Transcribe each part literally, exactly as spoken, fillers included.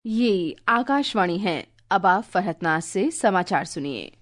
ये आकाशवाणी है। अब आप फरहतनाज से समाचार सुनिए।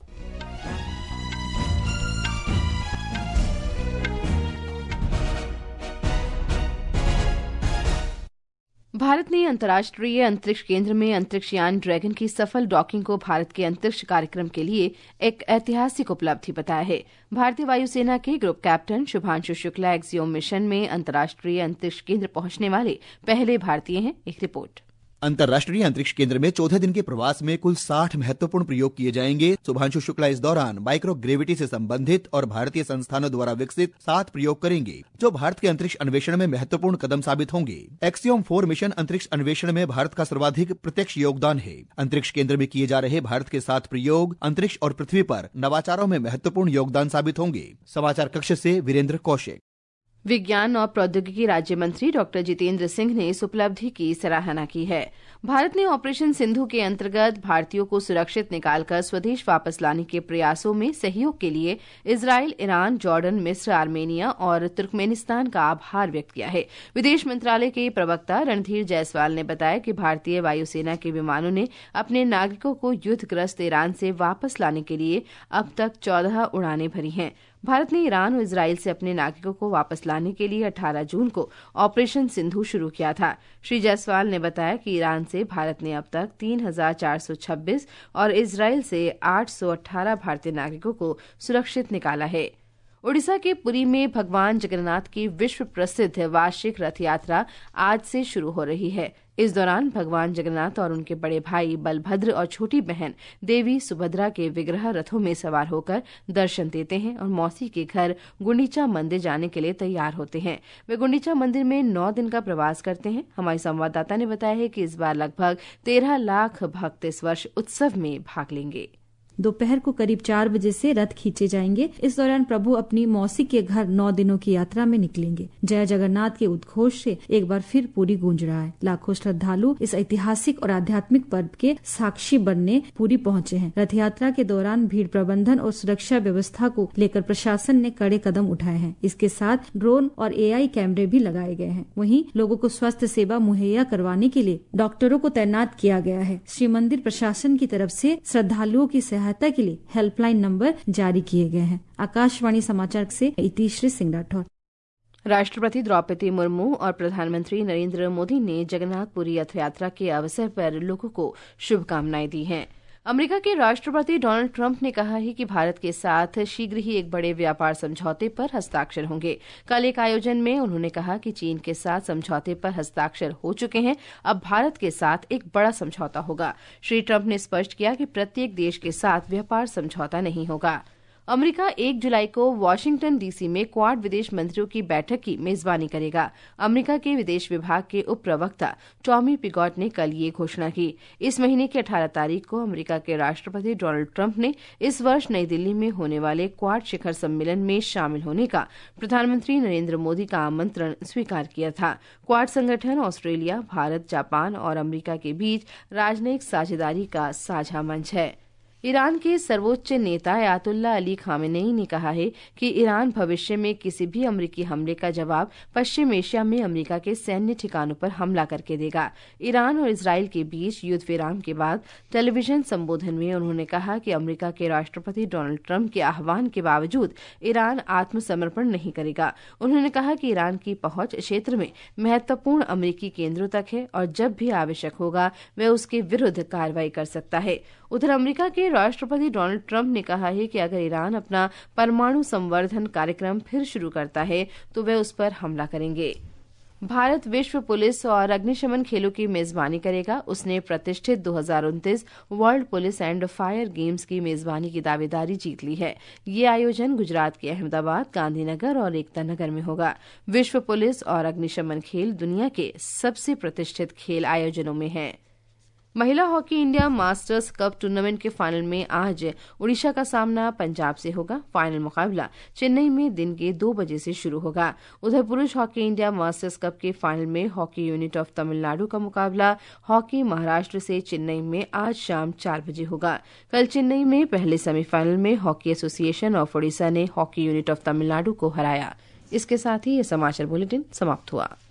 भारत ने अंतर्राष्ट्रीय अंतरिक्ष केंद्र में अंतरिक्ष यान ड्रैगन की सफल डॉकिंग को भारत के अंतरिक्ष कार्यक्रम के लिए एक ऐतिहासिक उपलब्धि बताया है। भारतीय वायुसेना के group captain Shubhanshu Shukla Axiom mission में अंतर्राष्ट्रीय अंतरिक्ष केंद्र पहुंचने वाले पहले भारतीय हैं। एक रिपोर्ट। अंतर्राष्ट्रीय अंतरिक्ष केंद्र में चौदह दिन के प्रवास में कुल साठ महत्वपूर्ण प्रयोग किए जाएंगे। शुभांशु शुक्ला इस दौरान माइक्रोग्रेविटी से संबंधित और भारतीय संस्थानों द्वारा विकसित सात प्रयोग करेंगे, जो भारत के अंतरिक्ष अन्वेषण में महत्वपूर्ण कदम साबित होंगे। एक्सियोम फोर मिशन अंतरिक्ष अन्वेषण में भारत का सर्वाधिक प्रत्यक्ष योगदान है। अंतरिक्ष केंद्र में किए जा रहे भारत के सात प्रयोग अंतरिक्ष और पृथ्वी पर नवाचारों में महत्वपूर्ण योगदान साबित होंगे। समाचार कक्ष से वीरेंद्र कौशिक। विज्ञान और प्रौद्योगिकी राज्य मंत्री डॉक्टर जितेंद्र सिंह ने इस उपलब्धि की सराहना की है। भारत ने ऑपरेशन सिंधु के अंतर्गत भारतीयों को सुरक्षित निकालकर स्वदेश वापस लाने के प्रयासों में सहयोग के लिए इजराइल, ईरान, जॉर्डन, मिस्र, आर्मेनिया और तुर्कमेनिस्तान का आभार व्यक्त किया है। विदेश मंत्रालय के प्रवक्ता रणधीर जायसवाल ने बताया कि भारतीय वायुसेना के विमानों ने अपने नागरिकों को युद्धग्रस्त ईरान से वापस लाने के लिए अब तक चौदह उड़ानें भरी हैं। भारत ने ईरान और इजराइल से अपने नागरिकों को वापस लाने के लिए अठारह जून को ऑपरेशन सिंधु शुरू किया था। श्री जायसवाल ने बताया कि ईरान से भारत ने अब तक तीन हजार चार सौ छब्बीस और इजराइल से आठ सौ अठारह भारतीय नागरिकों को सुरक्षित निकाला है। ओडिशा के पुरी में भगवान जगन्नाथ की विश्व प्रसिद्ध वार्षिक रथ यात्रा आज से शुरू हो रही है। इस दौरान भगवान जगन्नाथ और उनके बड़े भाई बलभद्र और छोटी बहन देवी सुभद्रा के विग्रह रथों में सवार होकर दर्शन देते हैं और मौसी के घर गुंडीचा मंदिर जाने के लिए तैयार होते हैं। वे गुंडीचा मंदिर में नौ दिन का प्रवास करते हैं। हमारी संवाददाता ने बताया है कि इस बार लगभग तेरह लाख भक्त इस वर्ष उत्सव में भाग लेंगे। दोपहर को करीब चार बजे से रथ खींचे जाएंगे। इस दौरान प्रभु अपनी मौसी के घर नौ दिनों की यात्रा में निकलेंगे। जय जगन्नाथ के उद्घोष से एक बार फिर पूरी गूंज रहा है। लाखों श्रद्धालु इस ऐतिहासिक और आध्यात्मिक पर्व के साक्षी बनने पूरी पहुंचे हैं। रथ यात्रा के दौरान भीड़ प्रबंधन और सुरक्षा व्यवस्था को लेकर प्रशासन ने कड़े कदम उठाए हैं। इसके साथ ड्रोन और एआई कैमरे भी लगाए गए हैं। वहीं लोगों को स्वास्थ्य सेवा मुहैया करवाने के लिए डॉक्टरों को तैनात किया गया है। श्री मंदिर प्रशासन की तरफ से श्रद्धालुओं की सहायता के लिए हेल्पलाइन नंबर जारी किए गए हैं। आकाशवाणी समाचार से इतिश्री सिंह राठौर। राष्ट्रपति द्रौपदी मुर्मू और प्रधानमंत्री नरेंद्र मोदी ने जगन्नाथपुरी रथ यात्रा के अवसर पर लोगों को शुभकामनाएं दी हैं। अमेरिका के राष्ट्रपति डोनाल्ड ट्रंप ने कहा है कि भारत के साथ शीघ्र ही एक बड़े व्यापार समझौते पर हस्ताक्षर होंगे। कल एक आयोजन में उन्होंने कहा कि चीन के साथ समझौते पर हस्ताक्षर हो चुके हैं, अब भारत के साथ एक बड़ा समझौता होगा। श्री ट्रंप ने स्पष्ट किया कि प्रत्येक देश के साथ व्यापार समझौता नहीं होगा। अमेरिका एक जुलाई को वाशिंगटन डीसी में क्वाड विदेश मंत्रियों की बैठक की मेजबानी करेगा। अमेरिका के विदेश विभाग के उप प्रवक्ता टॉमी पिगॉट ने कल ये घोषणा की। इस महीने की अठारह तारीख को अमेरिका के राष्ट्रपति डोनाल्ड ट्रंप ने इस वर्ष नई दिल्ली में होने वाले क्वाड शिखर सम्मेलन में शामिल होने का प्रधानमंत्री नरेंद्र मोदी का आमंत्रण स्वीकार किया था। क्वाड संगठन ऑस्ट्रेलिया, भारत, जापान और अमेरिका के बीच राजनयिक साझेदारी का साझा मंच है। ईरान के सर्वोच्च नेता अयातुल्ला अली खामेनेई ने कहा है कि ईरान भविष्य में किसी भी अमेरिकी हमले का जवाब पश्चिम एशिया में अमेरिका के सैन्य ठिकानों पर हमला करके देगा। ईरान और इजराइल के बीच युद्ध विराम के बाद टेलीविजन संबोधन में उन्होंने कहा कि अमेरिका के राष्ट्रपति डोनाल्ड ट्रंप के आह्वान के बावजूद ईरान आत्मसमर्पण नहीं करेगा। उन्होंने कहा कि ईरान की पहुंच क्षेत्र में महत्वपूर्ण अमेरिकी केंद्रों तक है और जब भी आवश्यक होगा वह उसके विरुद्ध कार्रवाई कर सकता है। उधर अमेरिका के राष्ट्रपति डोनाल्ड ट्रंप ने कहा है कि अगर ईरान अपना परमाणु संवर्धन कार्यक्रम फिर शुरू करता है तो वे उस पर हमला करेंगे। भारत विश्व पुलिस और अग्निशमन खेलों की मेजबानी करेगा। उसने प्रतिष्ठित दो हज़ार उनतीस World Police and Fire Games की मेजबानी की दावेदारी जीत ली है। ये आयोजन गुजरात के अहमदाबाद, गांधीनगर और एकता नगर में होगा। विश्व पुलिस और अग्निशमन खेल दुनिया के सबसे प्रतिष्ठित खेल आयोजनों में है। महिला Hockey India Masters Cup tournament के फाइनल में आज ओडिशा का सामना पंजाब से होगा। फाइनल मुकाबला चेन्नई में दिन के दो बजे से शुरू होगा। उधर पुरुष हॉकी इंडिया मास्टर्स कप के फाइनल में हॉकी यूनिट ऑफ तमिलनाडु का मुकाबला हॉकी महाराष्ट्र से चेन्नई में आज शाम चार बजे होगा। कल चेन्नई में पहले सेमीफाइनल में हॉकी एसोसिएशन ऑफ ओडिशा ने हॉकी यूनिट ऑफ तमिलनाडु को हराया। इसके साथ ही ये समाचार बुलेटिन समाप्त हुआ।